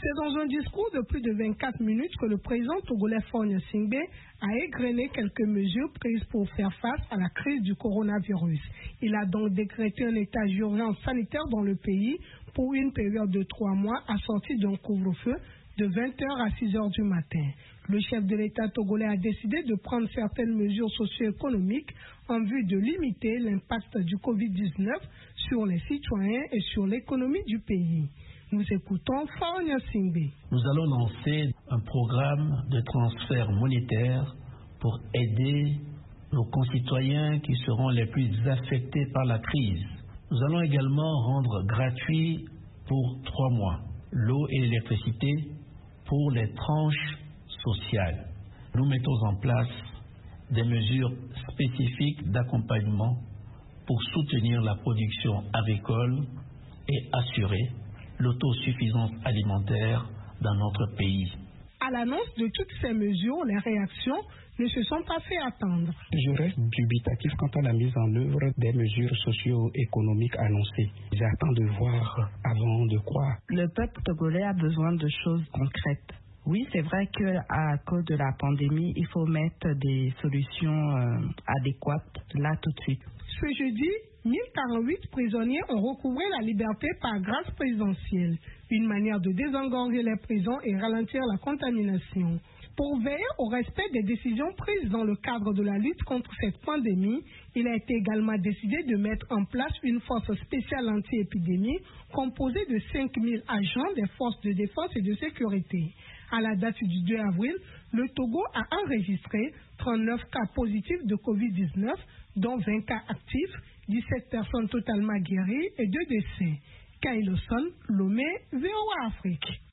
C'est dans un discours de plus de 24 minutes que le président togolais Faure Gnassingbé a égrené quelques mesures prises pour faire face à la crise du coronavirus. Il a donc décrété un état d'urgence sanitaire dans le pays pour une période de 3 mois assortie d'un couvre-feu de 20h à 6h du matin. Le chef de l'État togolais a décidé de prendre certaines mesures socio-économiques en vue de limiter l'impact du Covid-19 sur les citoyens et sur l'économie du pays. Nous écoutons Faure Gnassingbé. Nous allons lancer un programme de transfert monétaire pour aider nos concitoyens qui seront les plus affectés par la crise. Nous allons également rendre gratuit pour 3 mois l'eau et l'électricité pour les tranches sociales. Nous mettons en place des mesures spécifiques d'accompagnement pour soutenir la production agricole et assurer l'autosuffisance alimentaire dans notre pays. À l'annonce de toutes ces mesures, les réactions ne se sont pas fait attendre. Je reste dubitatif quant à la mise en œuvre des mesures socio-économiques annoncées. J'attends de voir avant de croire. Le peuple togolais a besoin de choses concrètes. Oui, c'est vrai qu'à cause de la pandémie, il faut mettre des solutions adéquates là tout de suite. Ce jeudi, 1048 prisonniers ont recouvré la liberté par grâce présidentielle, une manière de désengorger les prisons et ralentir la contamination. Pour veiller au respect des décisions prises dans le cadre de la lutte contre cette pandémie, il a été également décidé de mettre en place une force spéciale anti-épidémie composée de 5000 agents des forces de défense et de sécurité. À la date du 2 avril, le Togo a enregistré 39 cas positifs de Covid-19, dont 20 cas actifs, 17 personnes totalement guéries et 2 décès. Kailoson, Lomé, VOA Afrique.